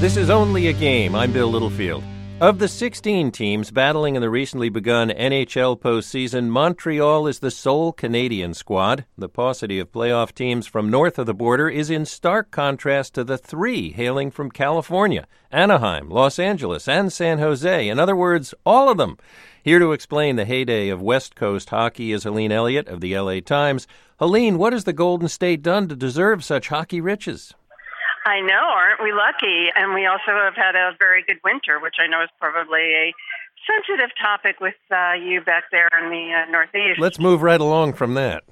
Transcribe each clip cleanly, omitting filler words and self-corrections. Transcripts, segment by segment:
This is Only a Game. I'm Bill Littlefield. Of the 16 teams battling in the recently begun NHL postseason, Montreal is the sole Canadian squad. The paucity of playoff teams from north of the border is in stark contrast to the 3 hailing from California, Anaheim, Los Angeles, and San Jose. In other words, all of them. Here to explain the heyday of West Coast hockey is Helene Elliott of the LA Times. Helene, what has the Golden State done to deserve such hockey riches? I know, aren't we lucky? And we also have had a very good winter, which I know is probably a sensitive topic with you back there in the Northeast. Let's move right along from that.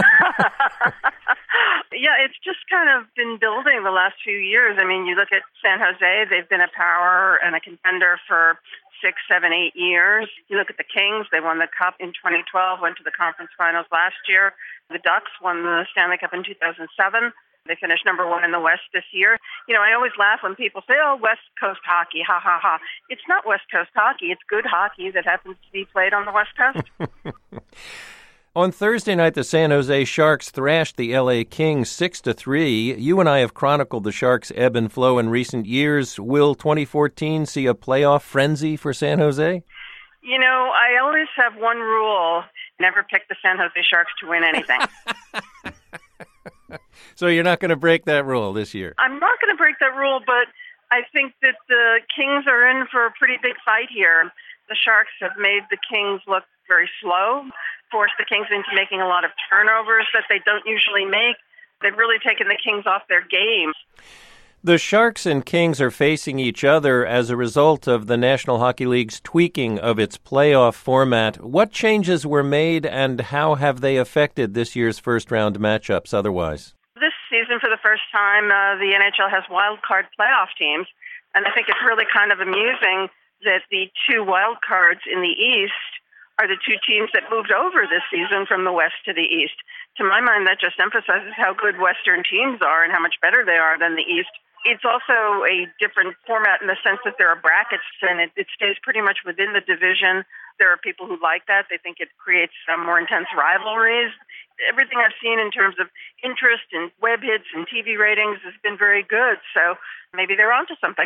Yeah, it's just kind of been building the last few years. I mean, you look at San Jose, they've been a power and a contender for 6, 7, 8 years. You look at the Kings, they won the Cup in 2012, went to the conference finals last year. The Ducks won the Stanley Cup in 2007. They finished number 1 in the West this year. You know, I always laugh when people say, oh, West Coast hockey, ha, ha, ha. It's not West Coast hockey. It's good hockey that happens to be played on the West Coast. On Thursday night, the San Jose Sharks thrashed the LA Kings 6-3. You and I have chronicled the Sharks' ebb and flow in recent years. Will 2014 see a playoff frenzy for San Jose? You know, I always have one rule. Never pick the San Jose Sharks to win anything. So you're not going to break that rule this year? I'm not going to break that rule, but I think that the Kings are in for a pretty big fight here. The Sharks have made the Kings look very slow, forced the Kings into making a lot of turnovers that they don't usually make. They've really taken the Kings off their game. The Sharks and Kings are facing each other as a result of the National Hockey League's tweaking of its playoff format. What changes were made and how have they affected this year's first-round matchups otherwise? This season, for the first time, the NHL has wild card playoff teams, and I think it's really kind of amusing that the 2 wild cards in the East are the 2 teams that moved over this season from the West to the East. To my mind, that just emphasizes how good Western teams are and how much better they are than the East. It's also a different format in the sense that there are brackets, and it stays pretty much within the division. There are people who like that. They think it creates some more intense rivalries. Everything I've seen in terms of interest and web hits and TV ratings has been very good, so maybe they're onto something.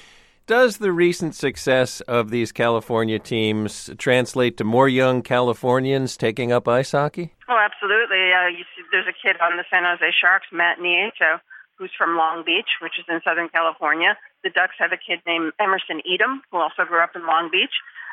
Does the recent success of these California teams translate to more young Californians taking up ice hockey? Oh, absolutely. You see, there's a kid on the San Jose Sharks, Matt Nieto, who's from Long Beach, which is in Southern California. The Ducks have a kid named Emerson Edom, who also grew up in Long Beach.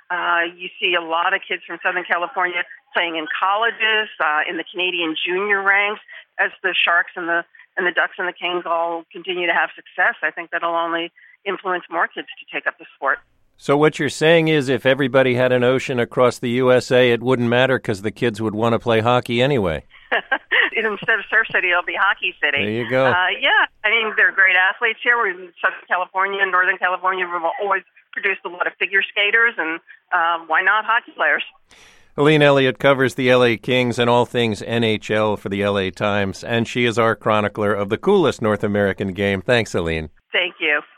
You see a lot of kids from Southern California playing in colleges, in the Canadian junior ranks. As the Sharks and the Ducks and the Kings all continue to have success, I think that'll only influence more kids to take up the sport. So what you're saying is if everybody had an ocean across the USA, it wouldn't matter because the kids would want to play hockey anyway. Instead of Surf City, it'll be Hockey City. There you go. Yeah, I mean, they're great athletes here. We're in Southern California and Northern California. We've always produced a lot of figure skaters, and why not hockey players? Helene Elliott covers the LA Kings and all things NHL for the LA Times, and she is our chronicler of the coolest North American game. Thanks, Helene. Thank you.